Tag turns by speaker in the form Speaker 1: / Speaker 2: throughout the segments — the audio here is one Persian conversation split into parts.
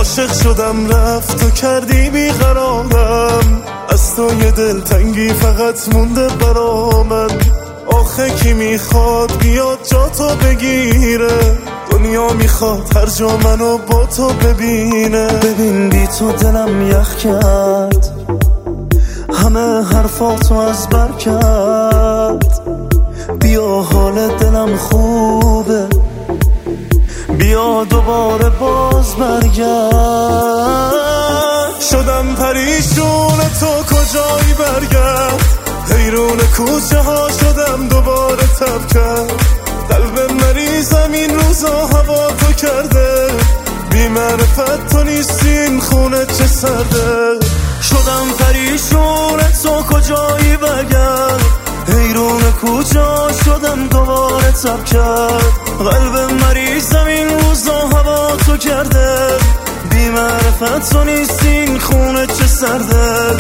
Speaker 1: عاشق شدم رفت و کردی بیقرارم، از تو یه دلتنگی فقط مونده برامن. آخه کی میخواد بیاد جا تو بگیره، دنیا میخواد هر جا منو با تو ببینه. ببین بی تو دلم یخ کرد، همه حرفاتو از بر کرد. بیا حال دلم خوبه، بیا دوباره باز برگرد. شدم پریشون تو کجایی برگرد، حیرون کوچه ها شدم دوباره تب کرد. قلب مریضم این روزا هوا تو کرده، بی معرفت تو نیستین خونه چه سرده. شدم پریشون تو کجایی برگرد، حیرون کوچه ها شدم دوباره تب کرد. قلب مریضم این روزا هوا تو کرده، بی معرفت تو نیستین خونه چه سرده.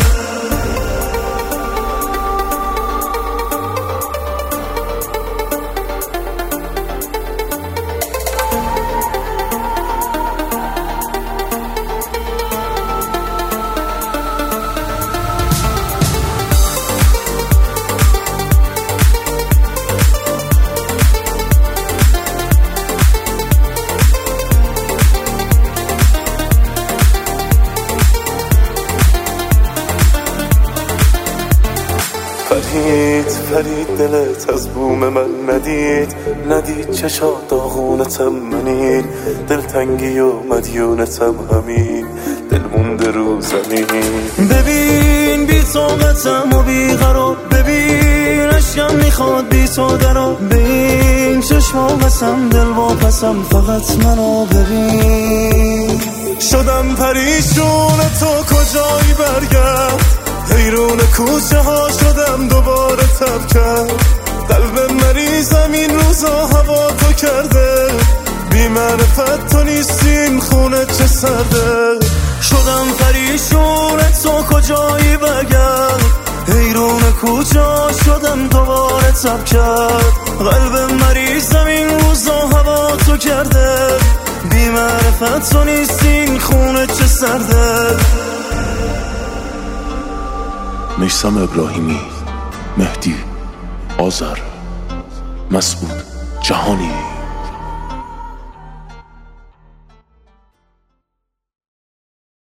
Speaker 1: فرید دلت از بوم من ندید چشات داغونتم منین. دلتنگی و مدیونتم همین، دل مونده رو زمین. ببین بی طاقتم و بیقرار، ببین عشقم میخواد بی تو درا. ببین چشما بسم دل واپسم، فقط منو ببین. شدم پریشون تو کجایی برگرد، حیرون کوچه ها شدم دوباره تب کرد. قلب مریضم این روزا هوا تو کرده، بی معرفت تو نیستین خونه چه سرده. شدم پریشون تو کجایی برگرد، حیرون کوچه ها شدم دوباره تب کرد. قلب مریضم این روزا هوا تو کرده، بی معرفت تو نیستین خونه چه سرده.
Speaker 2: میثم ابراهیمی، مهدی آذر، مسعود جهانی.